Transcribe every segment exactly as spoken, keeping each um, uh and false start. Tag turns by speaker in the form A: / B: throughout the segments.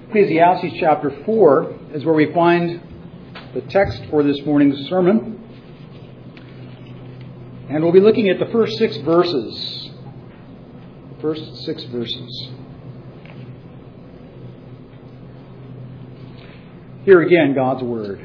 A: Ecclesiastes chapter four is where we find the text for this morning's sermon. And we'll be looking at the first six verses. The first six verses. Here again, God's Word.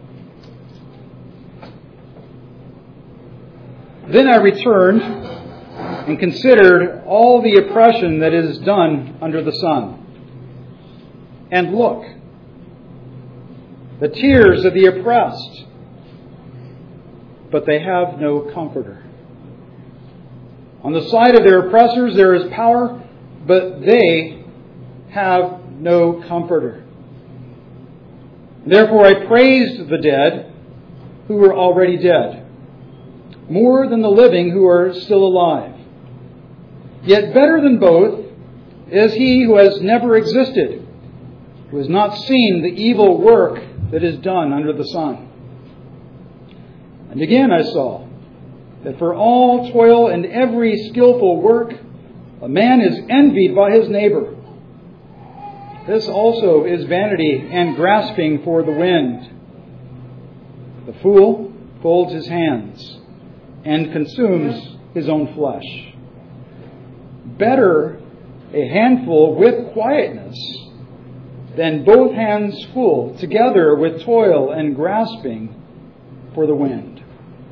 A: Then I returned and considered all the oppression that is done under the sun. And look, the tears of the oppressed, but they have no comforter. On the side of their oppressors there is power, but they have no comforter. Therefore I praised the dead who were already dead, more than the living who are still alive. Yet better than both is he who has never existed, who has not seen the evil work that is done under the sun. And again I saw that for all toil and every skillful work, a man is envied by his neighbor. This also is vanity and grasping for the wind. The fool folds his hands and consumes his own flesh. Better a handful with quietness than both hands full together with toil and grasping for the wind.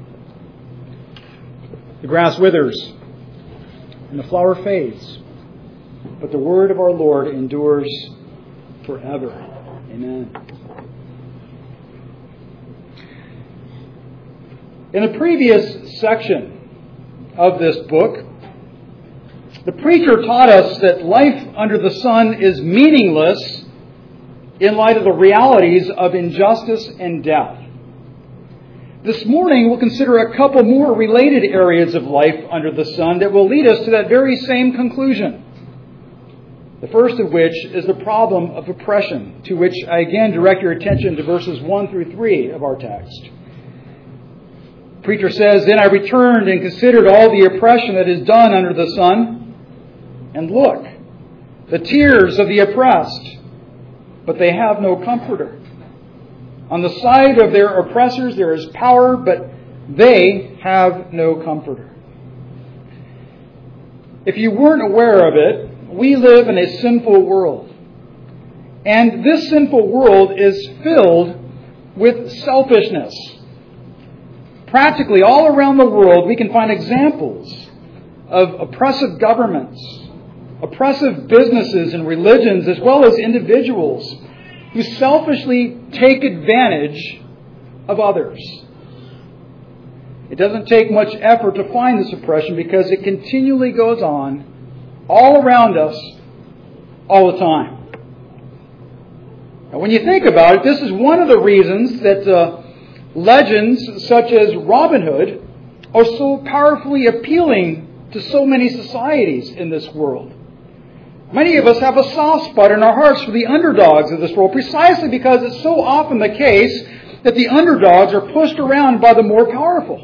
A: The grass withers and the flower fades, but the word of our Lord endures forever. Amen. In the previous section of this book, the preacher taught us that life under the sun is meaningless in light of the realities of injustice and death. This morning we'll consider a couple more related areas of life under the sun that will lead us to that very same conclusion. The first of which is the problem of oppression, to which I again direct your attention to verses one through three of our text. The preacher says, Then I returned and considered all the oppression that is done under the sun. And look, the tears of the oppressed, but they have no comforter. On the side of their oppressors there is power, but they have no comforter. If you weren't aware of it, we live in a sinful world. And this sinful world is filled with selfishness. Practically all around the world we can find examples of oppressive governments, oppressive businesses and religions, as well as individuals who selfishly take advantage of others. It doesn't take much effort to find this oppression because it continually goes on all around us all the time. Now, when you think about it, this is one of the reasons that uh, legends such as Robin Hood are so powerfully appealing to so many societies in this world. Many of us have a soft spot in our hearts for the underdogs of this world, precisely because it's so often the case that the underdogs are pushed around by the more powerful.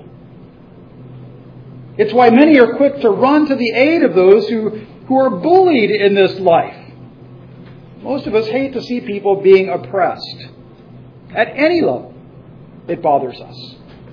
A: It's why many are quick to run to the aid of those who, who are bullied in this life. Most of us hate to see people being oppressed at any level. It bothers us.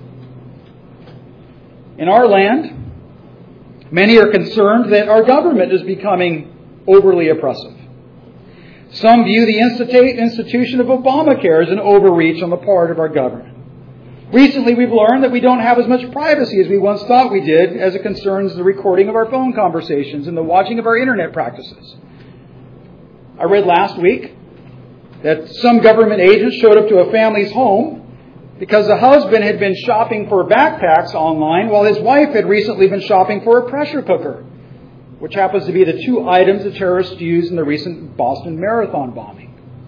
A: In our land, many are concerned that our government is becoming overly oppressive. Some view the institu- institution of Obamacare as an overreach on the part of our government. Recently, we've learned that we don't have as much privacy as we once thought we did as it concerns the recording of our phone conversations and the watching of our internet practices. I read last week that some government agents showed up to a family's home because the husband had been shopping for backpacks online while his wife had recently been shopping for a pressure cooker, which happens to be the two items the terrorists used in the recent Boston Marathon bombing.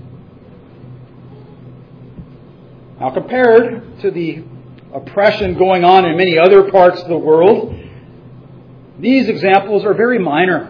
A: Now, compared to the oppression going on in many other parts of the world, these examples are very minor.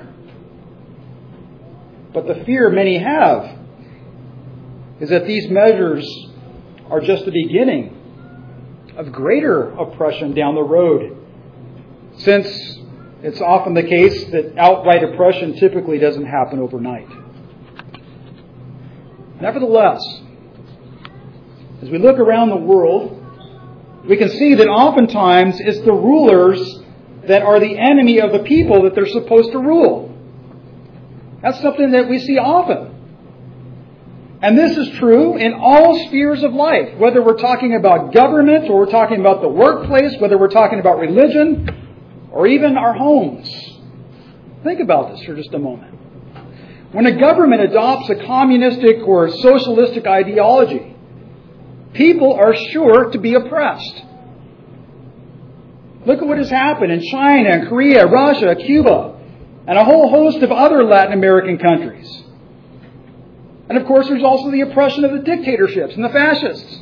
A: But the fear many have is that these measures are just the beginning of greater oppression down the road, since it's often the case that outright oppression typically doesn't happen overnight. Nevertheless, as we look around the world, we can see that oftentimes it's the rulers that are the enemy of the people that they're supposed to rule. That's something that we see often. And this is true in all spheres of life, whether we're talking about government or we're talking about the workplace, whether we're talking about religion or even our homes. Think about this for just a moment. When a government adopts a communistic or socialistic ideology, people are sure to be oppressed. Look at what has happened in China, Korea, Russia, Cuba, and a whole host of other Latin American countries. And of course, there's also the oppression of the dictatorships and the fascists.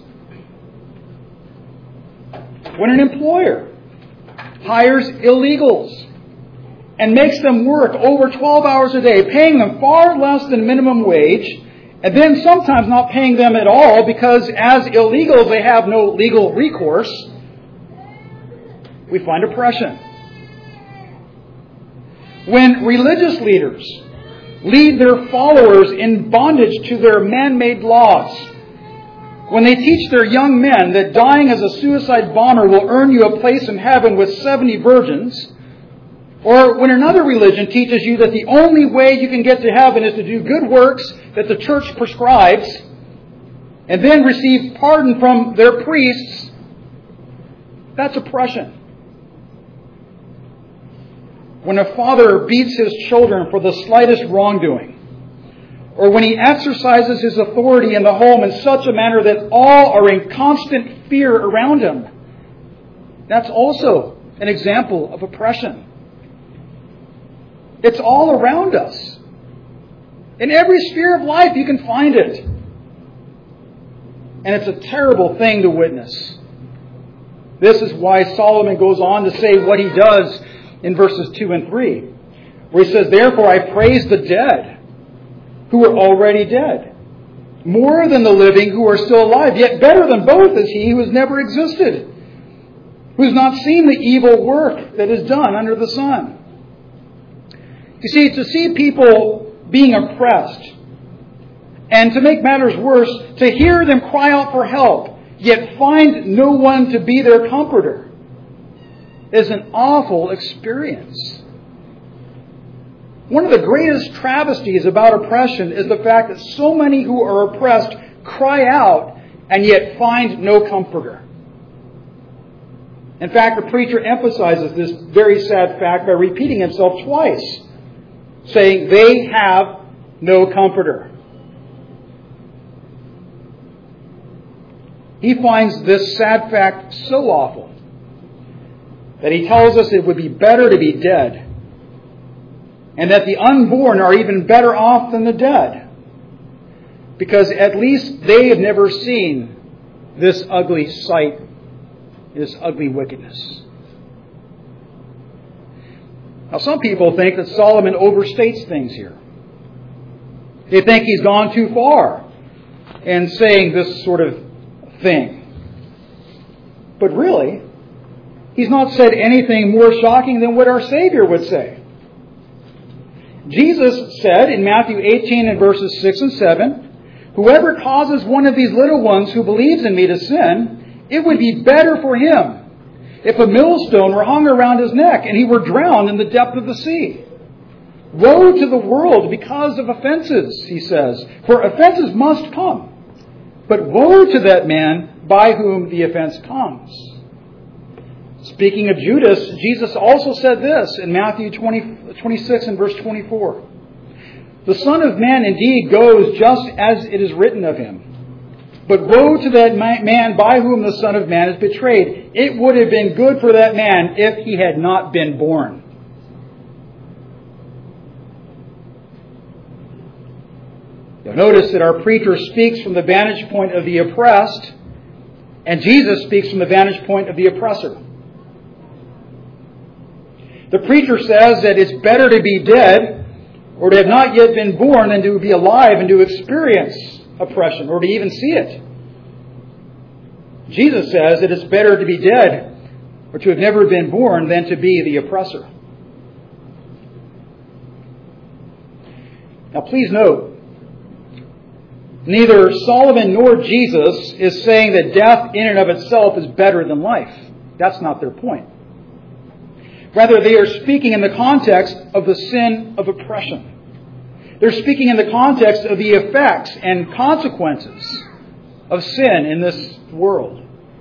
A: When an employer hires illegals and makes them work over twelve hours a day, paying them far less than minimum wage, and then sometimes not paying them at all because as illegals they have no legal recourse, we find oppression. When religious leaders lead their followers in bondage to their man-made laws, when they teach their young men that dying as a suicide bomber will earn you a place in heaven with seventy virgins, or when another religion teaches you that the only way you can get to heaven is to do good works that the church prescribes, and then receive pardon from their priests, that's oppression. When a father beats his children for the slightest wrongdoing, or when he exercises his authority in the home in such a manner that all are in constant fear around him, that's also an example of oppression. It's all around us. In every sphere of life you can find it. And it's a terrible thing to witness. This is why Solomon goes on to say what he does in verses two and three, where he says, "Therefore I praise the dead who are already dead, more than the living who are still alive. Yet better than both is he who has never existed, who has not seen the evil work that is done under the sun." You see, to see people being oppressed, and to make matters worse, to hear them cry out for help, yet find no one to be their comforter, is an awful experience. One of the greatest travesties about oppression is the fact that so many who are oppressed cry out and yet find no comforter. In fact, the preacher emphasizes this very sad fact by repeating himself twice, saying, "They have no comforter." He finds this sad fact so awful that he tells us it would be better to be dead, and that the unborn are even better off than the dead, because at least they have never seen this ugly sight, this ugly wickedness. Now, some people think that Solomon overstates things here. They think he's gone too far in saying this sort of thing. But really, he's not said anything more shocking than what our Savior would say. Jesus said in Matthew eighteen and verses six and seven, "Whoever causes one of these little ones who believes in me to sin, it would be better for him if a millstone were hung around his neck and he were drowned in the depth of the sea. Woe to the world because of offenses," he says, "for offenses must come. But woe to that man by whom the offense comes." Speaking of Judas, Jesus also said this in Matthew twenty, twenty-six and verse twenty-four. "The Son of Man indeed goes just as it is written of him. But woe to that man by whom the Son of Man is betrayed. It would have been good for that man if he had not been born." You'll notice that our preacher speaks from the vantage point of the oppressed, and Jesus speaks from the vantage point of the oppressor. The preacher says that it's better to be dead or to have not yet been born than to be alive and to experience oppression or to even see it. Jesus says that it's better to be dead or to have never been born than to be the oppressor. Now please note Neither Solomon nor Jesus is saying that death in and of itself is better than life. That's not their point. Rather, they are speaking in the context of the sin of oppression. They're speaking in the context of the effects and consequences of sin in this world.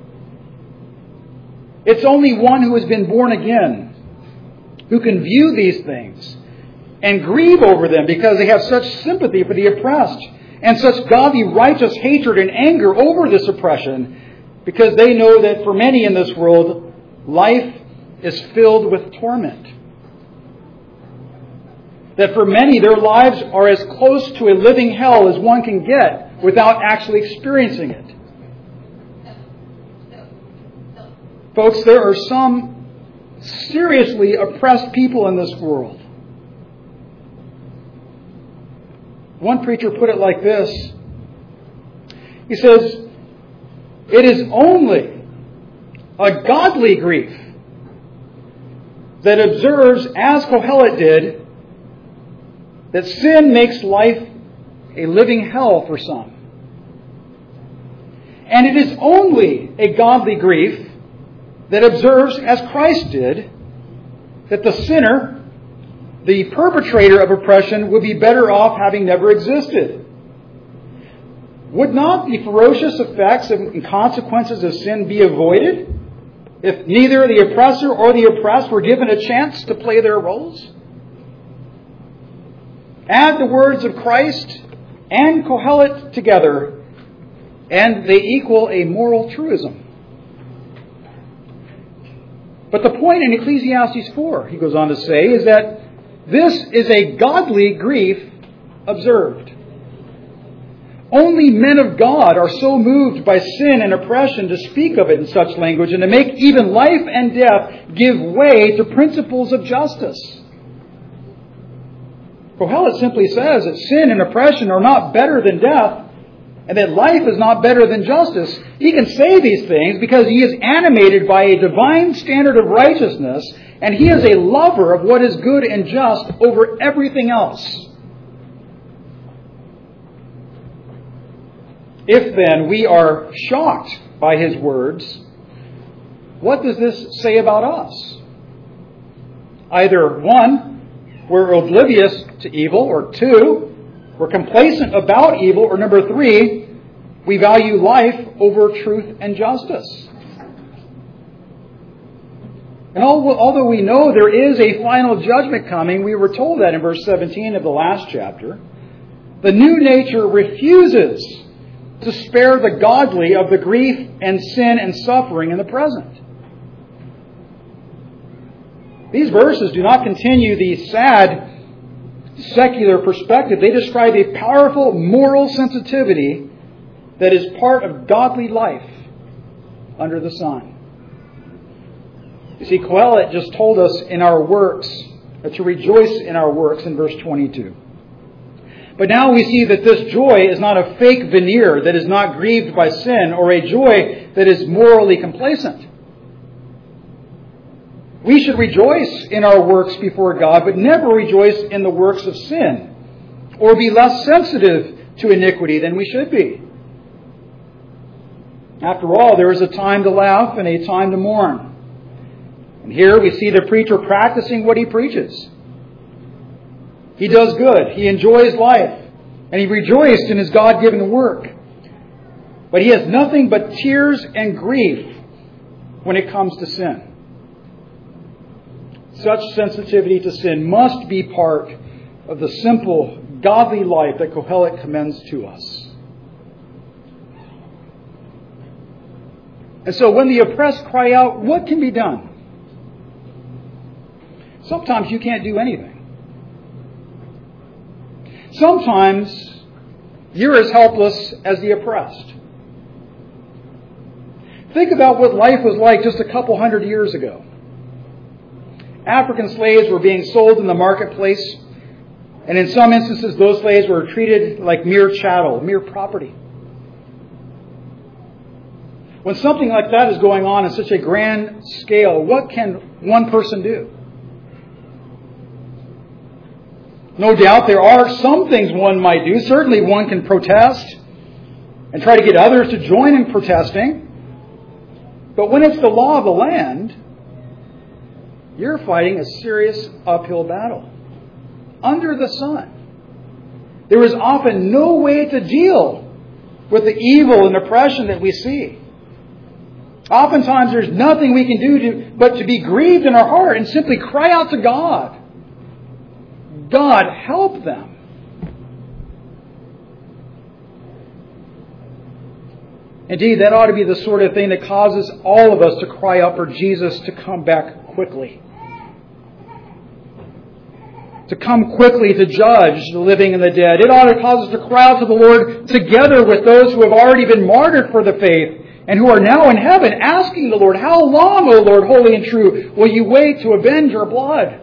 A: It's only one who has been born again who can view these things and grieve over them because they have such sympathy for the oppressed and such godly righteous hatred and anger over this oppression, because they know that for many in this world, life is filled with torment. That for many, their lives are as close to a living hell as one can get without actually experiencing it. Folks, there are some seriously oppressed people in this world. One preacher put it like this. He says, "It is only a godly grief that observes, as Kohelet did, that sin makes life a living hell for some. And it is only a godly grief that observes, as Christ did, that the sinner, the perpetrator of oppression, would be better off having never existed. Would not the ferocious effects and consequences of sin be avoided if neither the oppressor or the oppressed were given a chance to play their roles? Add the words of Christ and Kohelet together, and they equal a moral truism. But the point in Ecclesiastes four, he goes on to say, is that this is a godly grief observed. Only men of God are so moved by sin and oppression to speak of it in such language and to make even life and death give way to principles of justice. Kohelet simply says that sin and oppression are not better than death, and that life is not better than justice. He can say these things because he is animated by a divine standard of righteousness, and he is a lover of what is good and just over everything else. If then we are shocked by his words, what does this say about us? Either one, we're oblivious to evil, or two, we're complacent about evil, or number three, we value life over truth and justice. And although we know there is a final judgment coming, we were told that in verse seventeen of the last chapter, the new nature refuses to spare the godly of the grief and sin and suffering in the present. These verses do not continue the sad secular perspective. They describe a powerful moral sensitivity that is part of godly life under the sun. You see, Kohelet just told us in our works, to rejoice in our works in verse twenty-two. But now we see that this joy is not a fake veneer that is not grieved by sin, or a joy that is morally complacent. We should rejoice in our works before God, but never rejoice in the works of sin, or be less sensitive to iniquity than we should be. After all, there is a time to laugh and a time to mourn. And here we see the preacher practicing what he preaches. He does good. He enjoys life. And he rejoiced in his God-given work. But he has nothing but tears and grief when it comes to sin. Such sensitivity to sin must be part of the simple, godly life that Kohelet commends to us. And so when the oppressed cry out, what can be done? Sometimes you can't do anything. Sometimes you're as helpless as the oppressed. Think about what life was like just a couple hundred years ago. African slaves were being sold in the marketplace, and in some instances those slaves were treated like mere chattel, mere property. When something like that is going on in such a grand scale, what can one person do? No doubt there are some things one might do. Certainly one can protest. and try to get others to join in protesting. But when it's the law of the land, you're fighting a serious uphill battle under the sun. There is often no way to deal with the evil and oppression that we see. Oftentimes there's nothing we can do to, but to be grieved in our heart and simply cry out to God. God, help them. Indeed, that ought to be the sort of thing that causes all of us to cry out for Jesus to come back quickly. To come quickly to judge the living and the dead. It ought to cause us to cry out to the Lord together with those who have already been martyred for the faith and who are now in heaven, asking the Lord, how long, O Lord, holy and true, will you wait to avenge your blood?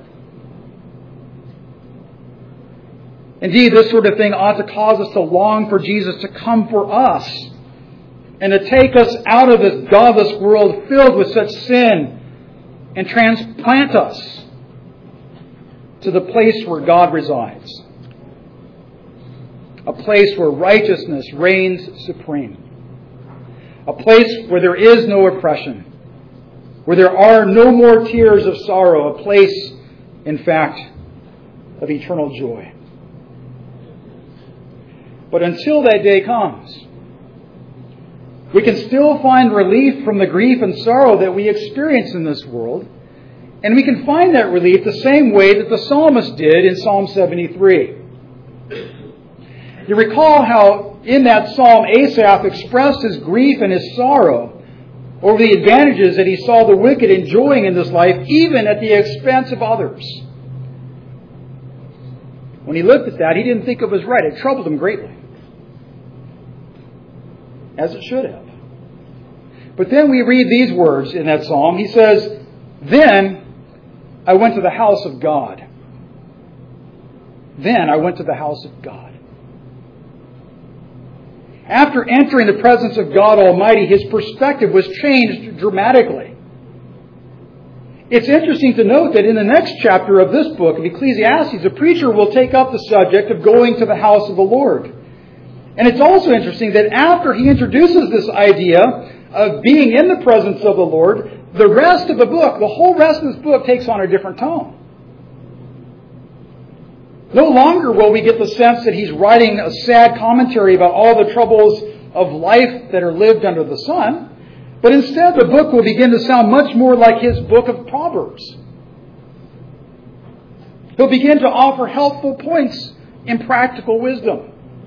A: Indeed, this sort of thing ought to cause us to long for Jesus to come for us and to take us out of this godless world filled with such sin and transplant us to the place where God resides. A place where righteousness reigns supreme. A place where there is no oppression. Where there are no more tears of sorrow. A place, in fact, of eternal joy. But until that day comes, we can still find relief from the grief and sorrow that we experience in this world. And we can find that relief the same way that the psalmist did in Psalm seventy-three. You recall how in that psalm Asaph expressed his grief and his sorrow over the advantages that he saw the wicked enjoying in this life, even at the expense of others. When he looked at that, he didn't think it was right. It troubled him greatly. As it should have. But then we read these words in that psalm. He says, Then I went to the house of God. Then I went to the house of God. After entering the presence of God Almighty, his perspective was changed dramatically. It's interesting to note that in the next chapter of this book of Ecclesiastes, the preacher will take up the subject of going to the house of the Lord. And it's also interesting that after he introduces this idea of being in the presence of the Lord, the rest of the book, the whole rest of this book takes on a different tone. No longer will we get the sense that he's writing a sad commentary about all the troubles of life that are lived under the sun, but instead the book will begin to sound much more like his book of Proverbs. He'll begin to offer helpful points in practical wisdom.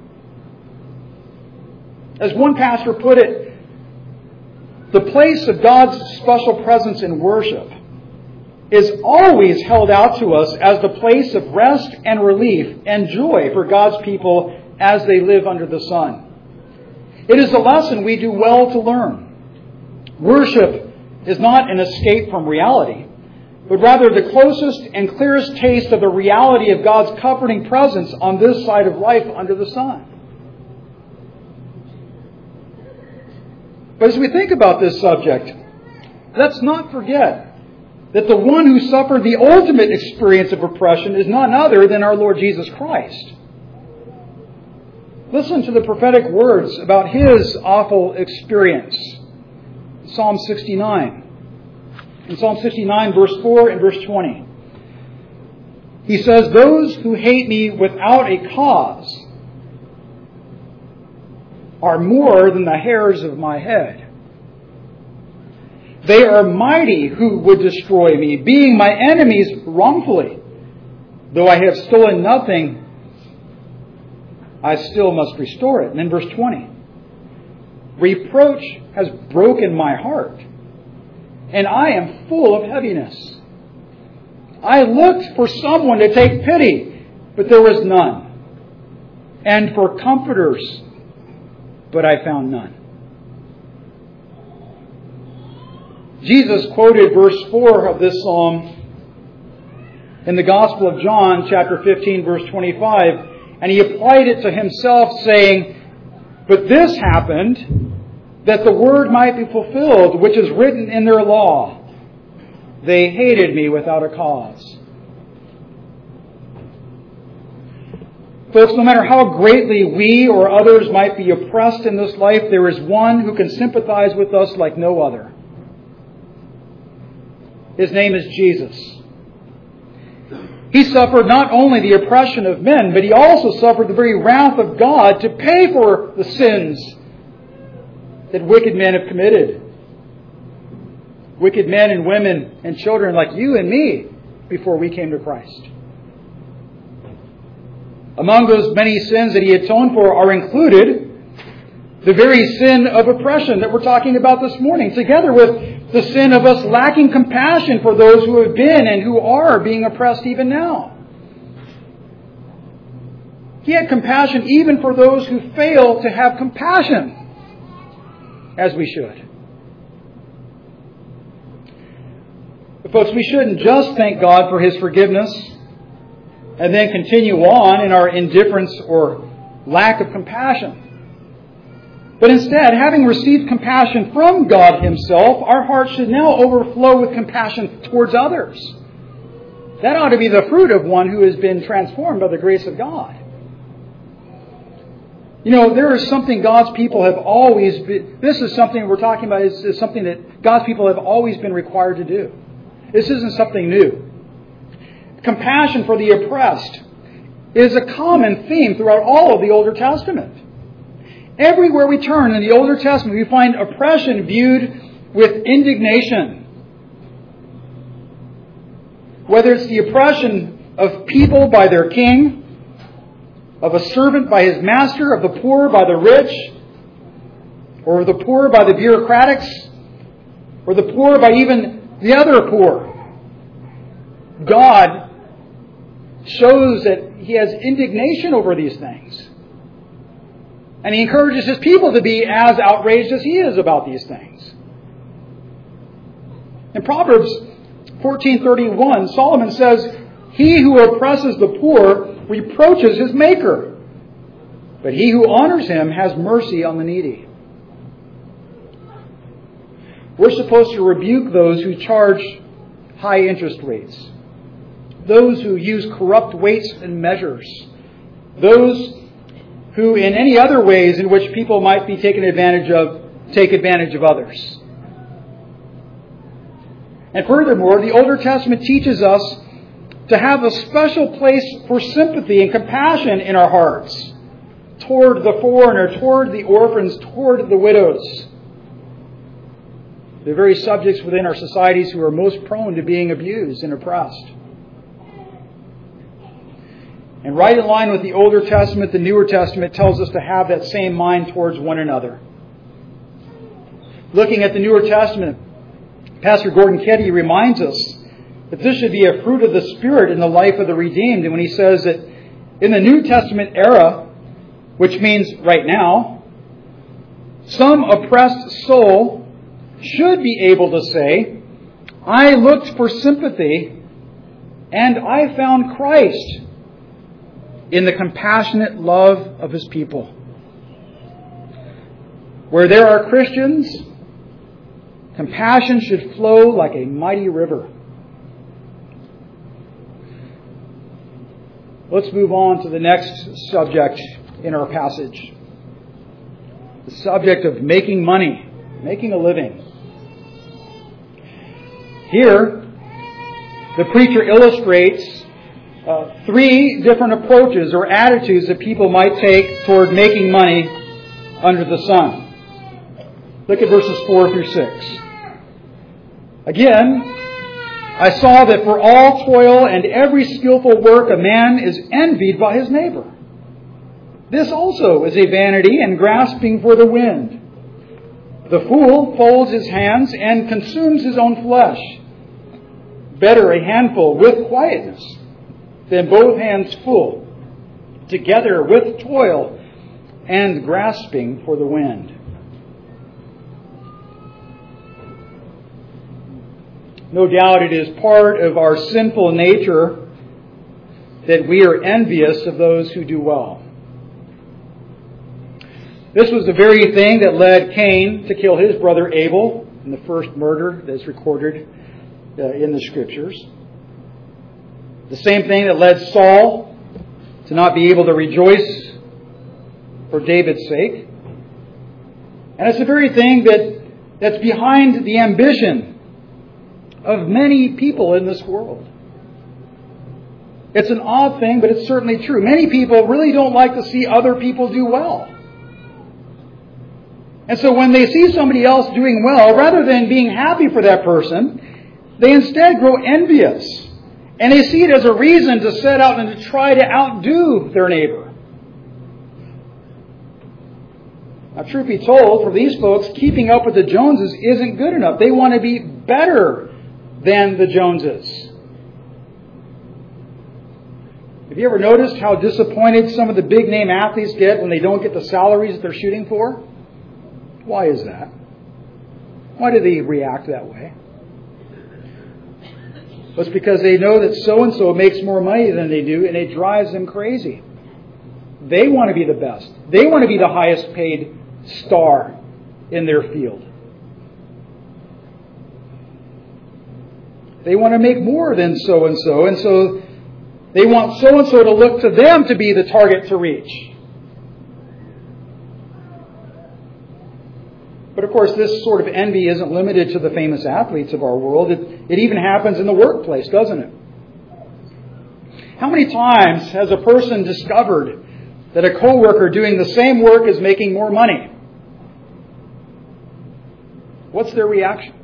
A: As one pastor put it, the place of God's special presence in worship is always held out to us as the place of rest and relief and joy for God's people as they live under the sun. It is a lesson we do well to learn. Worship is not an escape from reality, but rather the closest and clearest taste of the reality of God's comforting presence on this side of life under the sun. But as we think about this subject, let's not forget that the one who suffered the ultimate experience of oppression is none other than our Lord Jesus Christ. Listen to the prophetic words about his awful experience. Psalm sixty-nine. In Psalm sixty-nine, verse four and verse twenty. He says, Those who hate me without a cause are more than the hairs of my head. They are mighty who would destroy me, being my enemies wrongfully. Though I have stolen nothing, I still must restore it. And then verse twenty. Reproach has broken my heart, and I am full of heaviness. I looked for someone to take pity, but there was none. And for comforters, but I found none. Jesus quoted verse four of this psalm in the Gospel of John, chapter fifteen, verse twenty-five, and he applied it to himself, saying, But this happened that the word might be fulfilled, which is written in their law. They hated me without a cause. Folks, no matter how greatly we or others might be oppressed in this life, there is one who can sympathize with us like no other. His name is Jesus. He suffered not only the oppression of men, but He also suffered the very wrath of God to pay for the sins that wicked men have committed. Wicked men and women and children like you and me before we came to Christ. Among those many sins that He atoned for are included the very sin of oppression that we're talking about this morning, together with the sin of us lacking compassion for those who have been and who are being oppressed even now. He had compassion even for those who fail to have compassion, as we should. But folks, we shouldn't just thank God for His forgiveness and then continue on in our indifference or lack of compassion. But instead, having received compassion from God Himself, our hearts should now overflow with compassion towards others. That ought to be the fruit of one who has been transformed by the grace of God. You know, there is something God's people have always been, this is something we're talking about, is, is something that God's people have always been required to do. This isn't something new. Compassion for the oppressed is a common theme throughout all of the Older Testament. Everywhere we turn in the Older Testament, we find oppression viewed with indignation. Whether it's the oppression of people by their king, of a servant by his master, of the poor by the rich, or the poor by the bureaucratics, or the poor by even the other poor. God shows that He has indignation over these things. And He encourages His people to be as outraged as He is about these things. In Proverbs fourteen thirty-one, Solomon says, "He who oppresses the poor reproaches his Maker, but he who honors Him has mercy on the needy." We're supposed to rebuke those who charge high interest rates, those who use corrupt weights and measures, those who in any other ways in which people might be taken advantage of, take advantage of others. And furthermore, the Older Testament teaches us to have a special place for sympathy and compassion in our hearts toward the foreigner, toward the orphans, toward the widows, the very subjects within our societies who are most prone to being abused and oppressed. And right in line with the Older Testament, the Newer Testament tells us to have that same mind towards one another. Looking at the Newer Testament, Pastor Gordon Keddy reminds us that this should be a fruit of the Spirit in the life of the redeemed. And when he says that in the New Testament era, which means right now, some oppressed soul should be able to say, "I looked for sympathy and I found Christ in the compassionate love of His people." Where there are Christians, compassion should flow like a mighty river. Let's move on to the next subject in our passage. The subject of making money, making a living. Here, the preacher illustrates Uh, three different approaches or attitudes that people might take toward making money under the sun. Look at verses four through six. "Again, I saw that for all toil and every skillful work a man is envied by his neighbor. This also is a vanity and grasping for the wind. The fool folds his hands and consumes his own flesh. Better a handful with quietness than both hands full, together with toil and grasping for the wind." No doubt it is part of our sinful nature that we are envious of those who do well. This was the very thing that led Cain to kill his brother Abel in the first murder that's recorded uh, in the Scriptures. The same thing that led Saul to not be able to rejoice for David's sake. And it's the very thing that, that's behind the ambition of many people in this world. It's an odd thing, but it's certainly true. Many people really don't like to see other people do well. And so when they see somebody else doing well, rather than being happy for that person, they instead grow envious. And they see it as a reason to set out and to try to outdo their neighbor. Now, truth be told, for these folks, keeping up with the Joneses isn't good enough. They want to be better than the Joneses. Have you ever noticed how disappointed some of the big name athletes get when they don't get the salaries that they're shooting for? Why is that? Why do they react that way? Well, it's because they know that so-and-so makes more money than they do, and it drives them crazy. They want to be the best. They want to be the highest paid star in their field. They want to make more than so-and-so, and so they want so-and-so to look to them to be the target to reach. But of course, this sort of envy isn't limited to the famous athletes of our world. It, it even happens in the workplace, doesn't it? How many times has a person discovered that a coworker doing the same work is making more money? What's their reaction?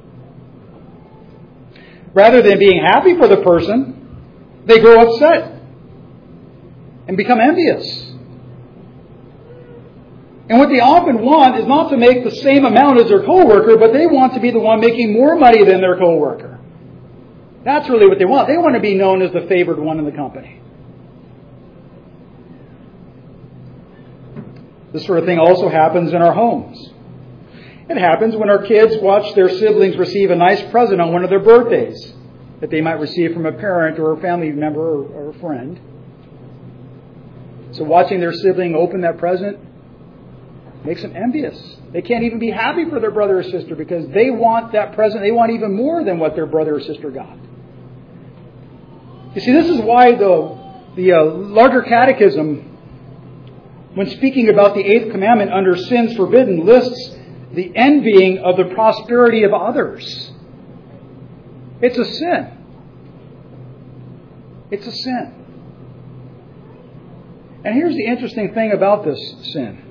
A: Rather than being happy for the person, they grow upset and become envious. And what they often want is not to make the same amount as their coworker, but they want to be the one making more money than their coworker. That's really what they want. They want to be known as the favored one in the company. This sort of thing also happens in our homes. It happens when our kids watch their siblings receive a nice present on one of their birthdays that they might receive from a parent or a family member or, or a friend. So watching their sibling open that present makes them envious. They can't even be happy for their brother or sister because they want that present. They want even more than what their brother or sister got. You see, this is why the, the uh, larger catechism, when speaking about the eighth commandment under sins forbidden, lists the envying of the prosperity of others. It's a sin. It's a sin. And here's the interesting thing about this sin.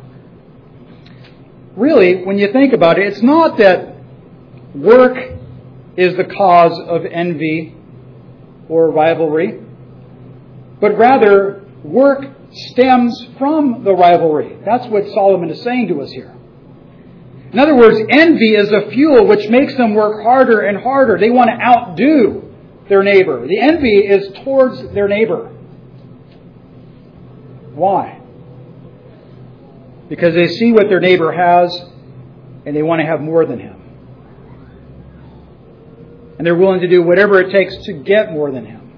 A: Really, when you think about it, it's not that work is the cause of envy or rivalry, but rather work stems from the rivalry. That's what Solomon is saying to us here. In other words, envy is a fuel which makes them work harder and harder. They want to outdo their neighbor. The envy is towards their neighbor. Why? Because they see what their neighbor has and they want to have more than him. And they're willing to do whatever it takes to get more than him.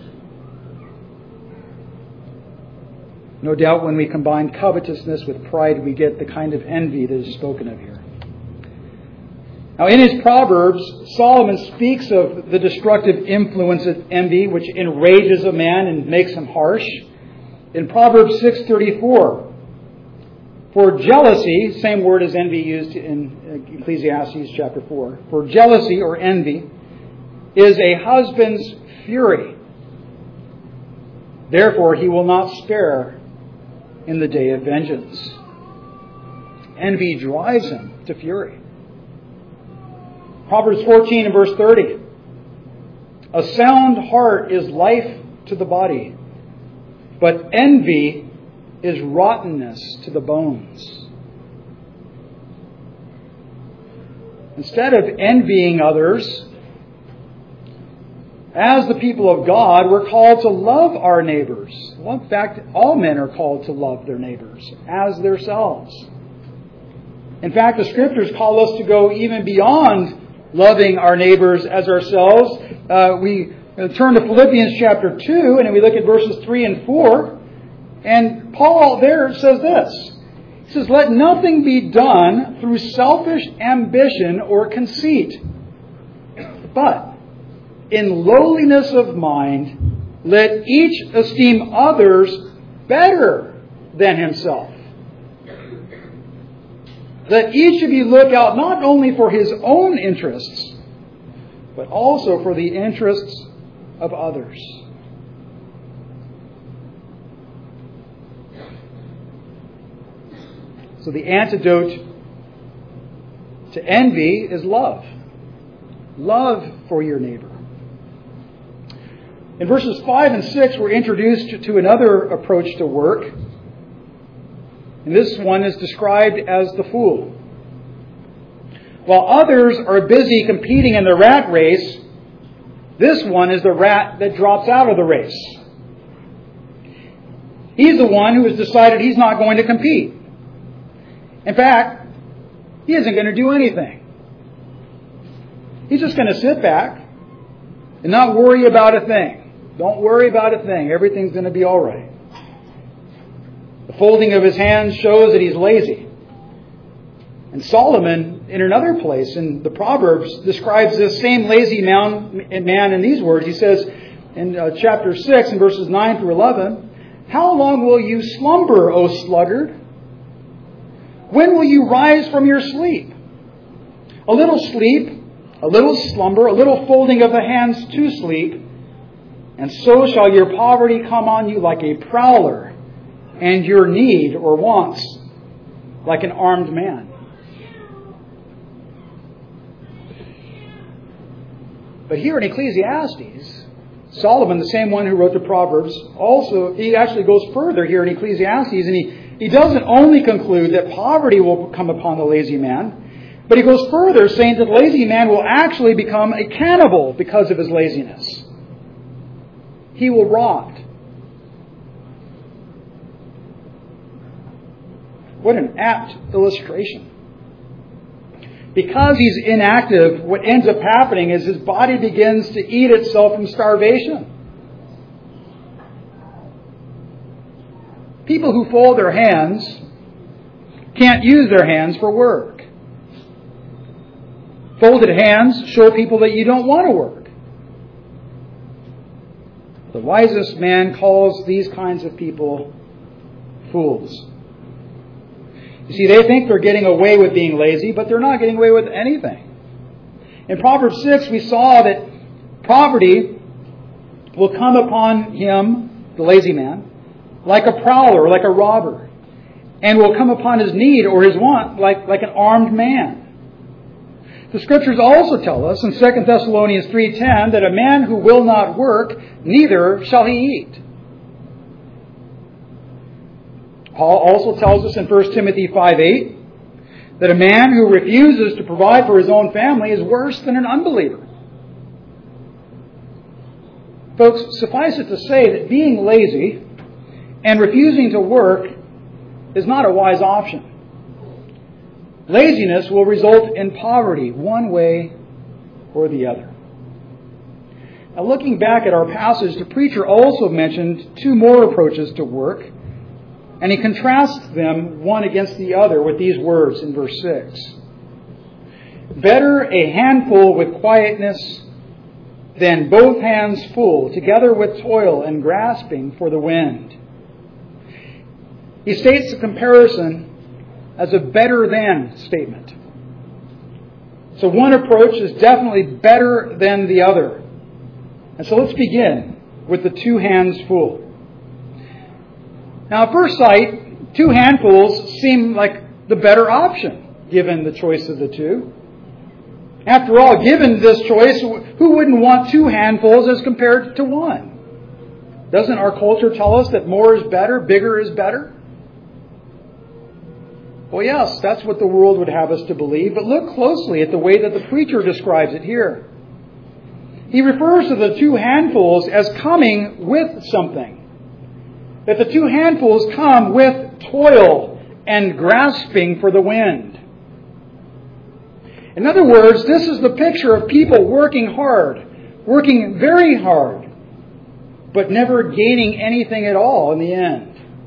A: No doubt when we combine covetousness with pride, we get the kind of envy that is spoken of here. Now, in his Proverbs, Solomon speaks of the destructive influence of envy, which enrages a man and makes him harsh. In Proverbs six thirty-four, for jealousy, same word as envy used in Ecclesiastes chapter four, for jealousy or envy is a husband's fury. Therefore, he will not spare in the day of vengeance. Envy drives him to fury. Proverbs fourteen and verse thirty. A sound heart is life to the body, but envy is rottenness to the bones. Instead of envying others, as the people of God, we're called to love our neighbors. Well, in fact, all men are called to love their neighbors as themselves. In fact, the Scriptures call us to go even beyond loving our neighbors as ourselves. Uh, we turn to Philippians chapter two, and we look at verses three and four. And Paul there says this. He says, let nothing be done through selfish ambition or conceit, but in lowliness of mind, let each esteem others better than himself. Let each of you look out not only for his own interests, but also for the interests of others. So the antidote to envy is love. Love for your neighbor. In verses five and six, we're introduced to another approach to work. And this one is described as the fool. While others are busy competing in the rat race, this one is the rat that drops out of the race. He's the one who has decided he's not going to compete. In fact, he isn't going to do anything. He's just going to sit back and not worry about a thing. Don't worry about a thing. Everything's going to be all right. The folding of his hands shows that he's lazy. And Solomon, in another place in the Proverbs, describes this same lazy man, man in these words. He says in uh, chapter six, in verses nine through eleven, "How long will you slumber, O sluggard? When will you rise from your sleep? A little sleep, a little slumber, a little folding of the hands to sleep, and so shall your poverty come on you like a prowler, and your need or wants like an armed man." But here in Ecclesiastes, Solomon, the same one who wrote the Proverbs, also, he actually goes further here in Ecclesiastes, and he, he doesn't only conclude that poverty will come upon the lazy man, but he goes further, saying that the lazy man will actually become a cannibal because of his laziness. He will rot. What an apt illustration. Because he's inactive, what ends up happening is his body begins to eat itself from starvation. People who fold their hands can't use their hands for work. Folded hands show people that you don't want to work. The wisest man calls these kinds of people fools. You see, they think they're getting away with being lazy, but they're not getting away with anything. In Proverbs six, we saw that poverty will come upon him, the lazy man, like a prowler, like a robber, and will come upon his need or his want like, like an armed man. The Scriptures also tell us in Second Thessalonians three ten that a man who will not work, neither shall he eat. Paul also tells us in First Timothy five eight that a man who refuses to provide for his own family is worse than an unbeliever. Folks, suffice it to say that being lazy and refusing to work is not a wise option. Laziness will result in poverty one way or the other. Now, looking back at our passage, the preacher also mentioned two more approaches to work, and he contrasts them one against the other with these words in verse six. "Better a handful with quietness than both hands full, together with toil and grasping for the wind." He states the comparison as a better than statement. So one approach is definitely better than the other. And so let's begin with the two hands full. Now, at first sight, two handfuls seem like the better option, given the choice of the two. After all, given this choice, who wouldn't want two handfuls as compared to one? Doesn't our culture tell us that more is better, bigger is better? Well, yes, that's what the world would have us to believe, but look closely at the way that the preacher describes it here. He refers to the two handfuls as coming with something. That the two handfuls come with toil and grasping for the wind. In other words, this is the picture of people working hard, working very hard, but never gaining anything at all in the end.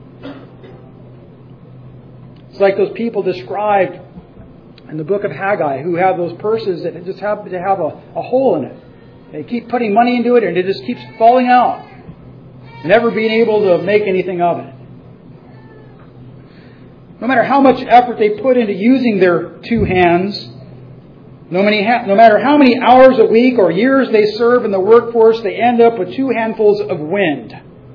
A: It's like those people described in the book of Haggai who have those purses that just happen to have a, a hole in it. They keep putting money into it and it just keeps falling out, never being able to make anything of it. no matter how much effort they put into using their two hands, no, many ha- no matter how many hours a week or years they serve in the workforce, they end up with two handfuls of wind.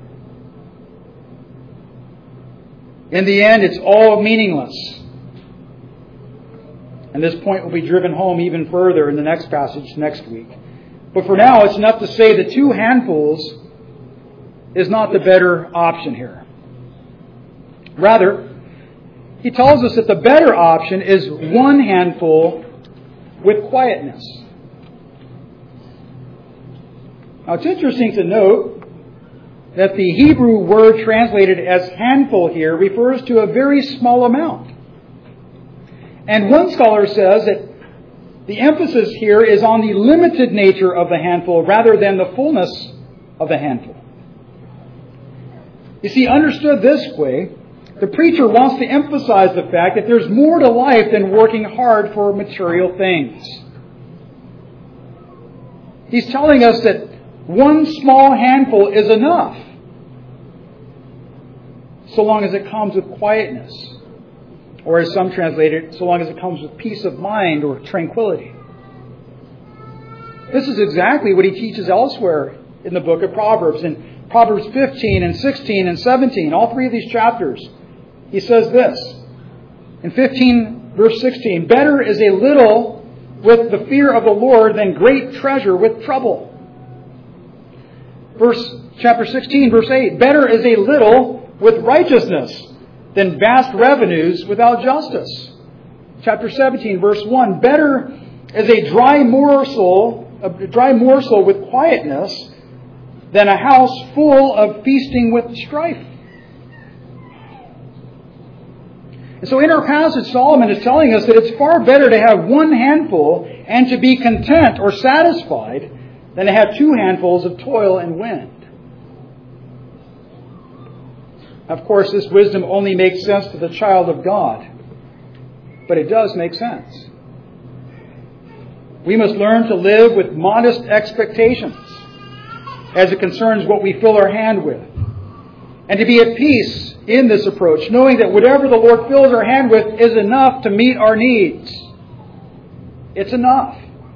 A: In the end, it's all meaningless. And this point will be driven home even further in the next passage next week. But for now, it's enough to say that two handfuls is not the better option here. Rather, he tells us that the better option is one handful with quietness. Now, it's interesting to note that the Hebrew word translated as handful here refers to a very small amount. And one scholar says that the emphasis here is on the limited nature of the handful rather than the fullness of the handful. You see, understood this way, the preacher wants to emphasize the fact that there's more to life than working hard for material things. He's telling us that one small handful is enough, so long as it comes with quietness. Or as some translate it, so long as it comes with peace of mind or tranquility. This is exactly what he teaches elsewhere in the book of Proverbs. In Proverbs fifteen and sixteen and seventeen, all three of these chapters, he says this. In fifteen, verse sixteen, better is a little with the fear of the Lord than great treasure with trouble. Verse chapter sixteen, verse eight, better is a little with righteousness than vast revenues without justice. Chapter seventeen, verse one, better is a dry morsel, a dry morsel with quietness than a house full of feasting with strife. And so in our passage, Solomon is telling us that it's far better to have one handful and to be content or satisfied than to have two handfuls of toil and wind. Of course, this wisdom only makes sense to the child of God. But it does make sense. We must learn to live with modest expectations as it concerns what we fill our hand with. And to be at peace in this approach, knowing that whatever the Lord fills our hand with is enough to meet our needs. It's enough.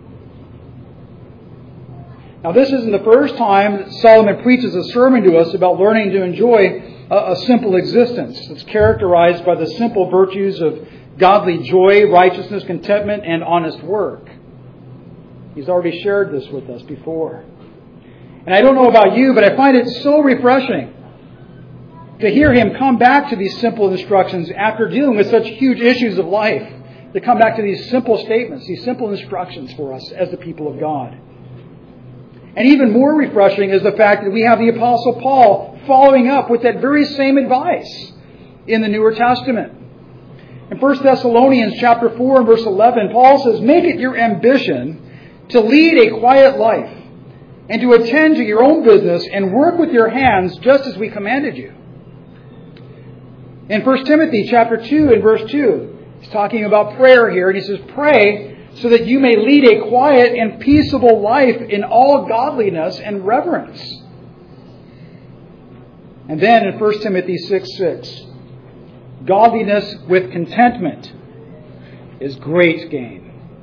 A: Now, this isn't the first time that Solomon preaches a sermon to us about learning to enjoy a, a simple existence. It's characterized by the simple virtues of godly joy, righteousness, contentment, and honest work. He's already shared this with us before. And I don't know about you, but I find it so refreshing to hear him come back to these simple instructions after dealing with such huge issues of life. To come back to these simple statements, these simple instructions for us as the people of God. And even more refreshing is the fact that we have the Apostle Paul following up with that very same advice in the Newer Testament. In First Thessalonians chapter four and verse eleven, Paul says, make it your ambition to lead a quiet life and to attend to your own business and work with your hands just as we commanded you. In First Timothy chapter two and verse two, he's talking about prayer here, and he says, pray so that you may lead a quiet and peaceable life in all godliness and reverence. And then in First Timothy six six, godliness with contentment is great gain.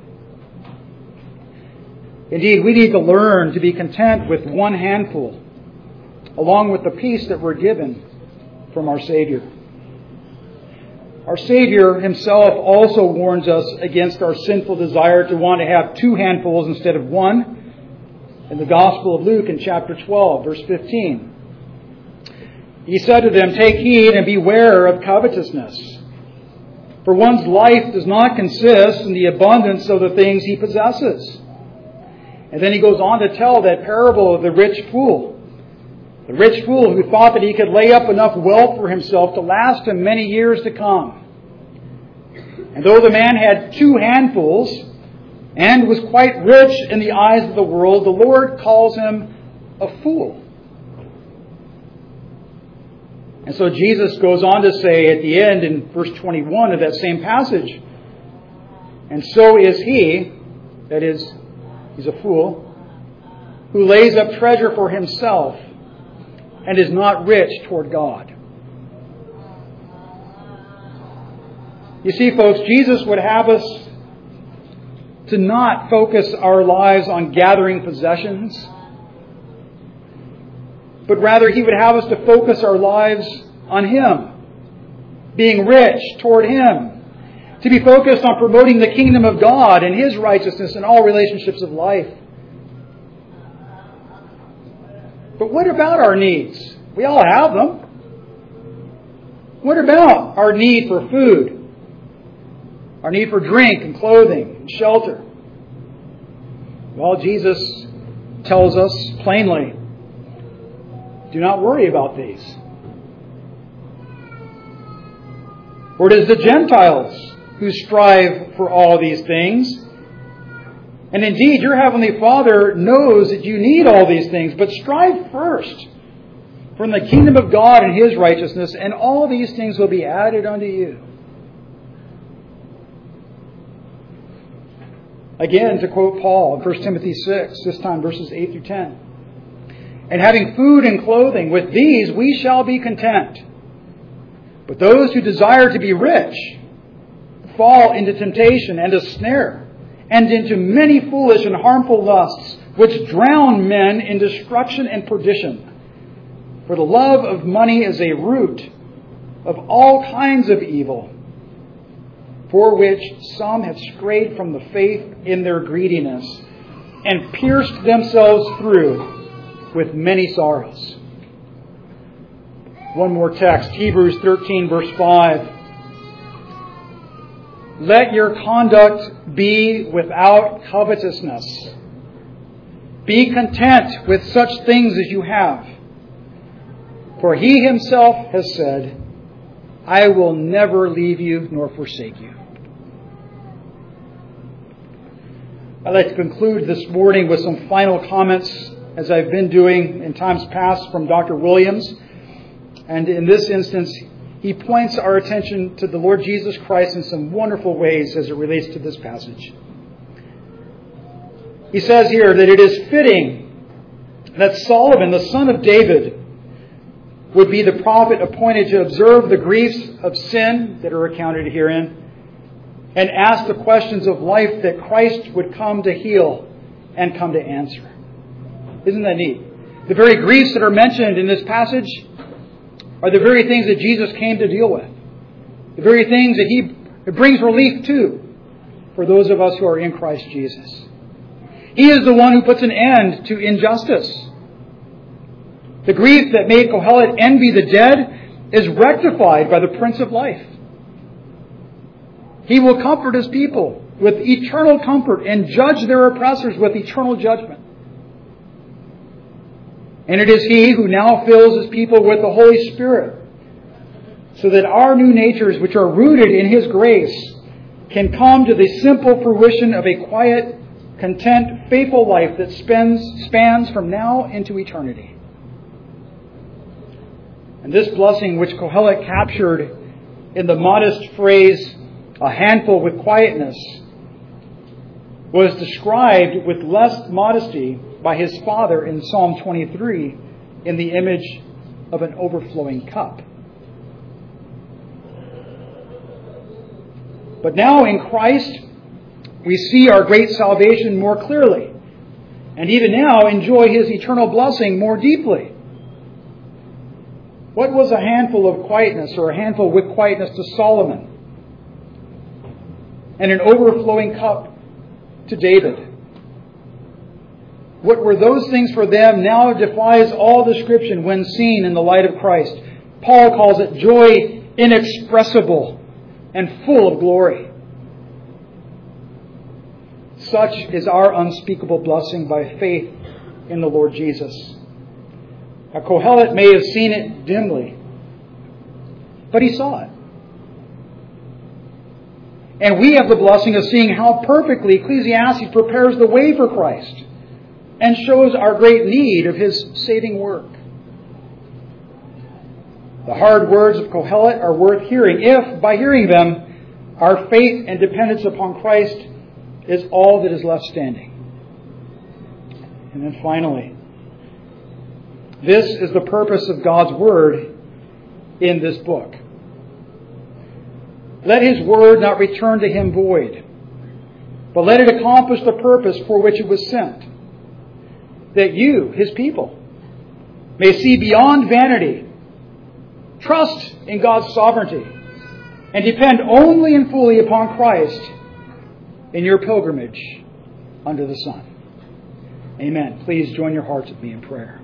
A: Indeed, we need to learn to be content with one handful, along with the peace that we're given from our Savior. Our Savior himself also warns us against our sinful desire to want to have two handfuls instead of one. In the Gospel of Luke in chapter twelve, verse fifteen. He said to them, take heed and beware of covetousness. For one's life does not consist in the abundance of the things he possesses. And then he goes on to tell that parable of the rich fool. The rich fool who thought that he could lay up enough wealth for himself to last him many years to come. And though the man had two handfuls and was quite rich in the eyes of the world, the Lord calls him a fool. And so Jesus goes on to say at the end in verse twenty-one of that same passage, and so is he, that is, he's a fool, who lays up treasure for himself and is not rich toward God. You see, folks, Jesus would have us to not focus our lives on gathering possessions, but rather He would have us to focus our lives on Him, being rich toward Him, to be focused on promoting the kingdom of God and His righteousness in all relationships of life. But what about our needs? We all have them. What about our need for food? Our need for drink and clothing and shelter? Well, Jesus tells us plainly, do not worry about these. For it is the Gentiles who strive for all these things. And indeed, your Heavenly Father knows that you need all these things, but strive first from the kingdom of God and His righteousness, and all these things will be added unto you. Again, to quote Paul in First Timothy six, this time verses eight through ten. And having food and clothing, with these we shall be content. But those who desire to be rich fall into temptation and a snare, and into many foolish and harmful lusts, which drown men in destruction and perdition. For the love of money is a root of all kinds of evil, for which some have strayed from the faith in their greediness, and pierced themselves through with many sorrows. One more text, Hebrews thirteen, verse five. Let your conduct be without covetousness. Be content with such things as you have. For He Himself has said, I will never leave you nor forsake you. I'd like to conclude this morning with some final comments, as I've been doing in times past, from Doctor Williams. And in this instance, he points our attention to the Lord Jesus Christ in some wonderful ways as it relates to this passage. He says here that it is fitting that Solomon, the son of David, would be the prophet appointed to observe the griefs of sin that are accounted herein, and ask the questions of life that Christ would come to heal and come to answer. Isn't that neat? The very griefs that are mentioned in this passage are the very things that Jesus came to deal with. The very things that He it brings relief to for those of us who are in Christ Jesus. He is the one who puts an end to injustice. The grief that made Kohelet envy the dead is rectified by the Prince of Life. He will comfort His people with eternal comfort and judge their oppressors with eternal judgment. And it is He who now fills His people with the Holy Spirit, so that our new natures, which are rooted in His grace, can come to the simple fruition of a quiet, content, faithful life that spans, spans from now into eternity. And this blessing, which Kohelet captured in the modest phrase, a handful with quietness, was described with less modesty by his father in Psalm twenty-three in the image of an overflowing cup. But now in Christ, we see our great salvation more clearly, and even now enjoy His eternal blessing more deeply. What was a handful of quietness, or a handful with quietness, to Solomon, and an overflowing cup to David? What were those things for them now defies all description when seen in the light of Christ. Paul calls it joy inexpressible and full of glory. Such is our unspeakable blessing by faith in the Lord Jesus. Now, Kohelet may have seen it dimly, but he saw it. And we have the blessing of seeing how perfectly Ecclesiastes prepares the way for Christ and shows our great need of His saving work. The hard words of Kohelet are worth hearing if, by hearing them, our faith and dependence upon Christ is all that is left standing. And then finally, this is the purpose of God's Word in this book. let His word not return to Him void, but let it accomplish the purpose for which it was sent, that you, His people, may see beyond vanity, trust in God's sovereignty, and depend only and fully upon Christ in your pilgrimage under the sun. Amen. Please join your hearts with me in prayer.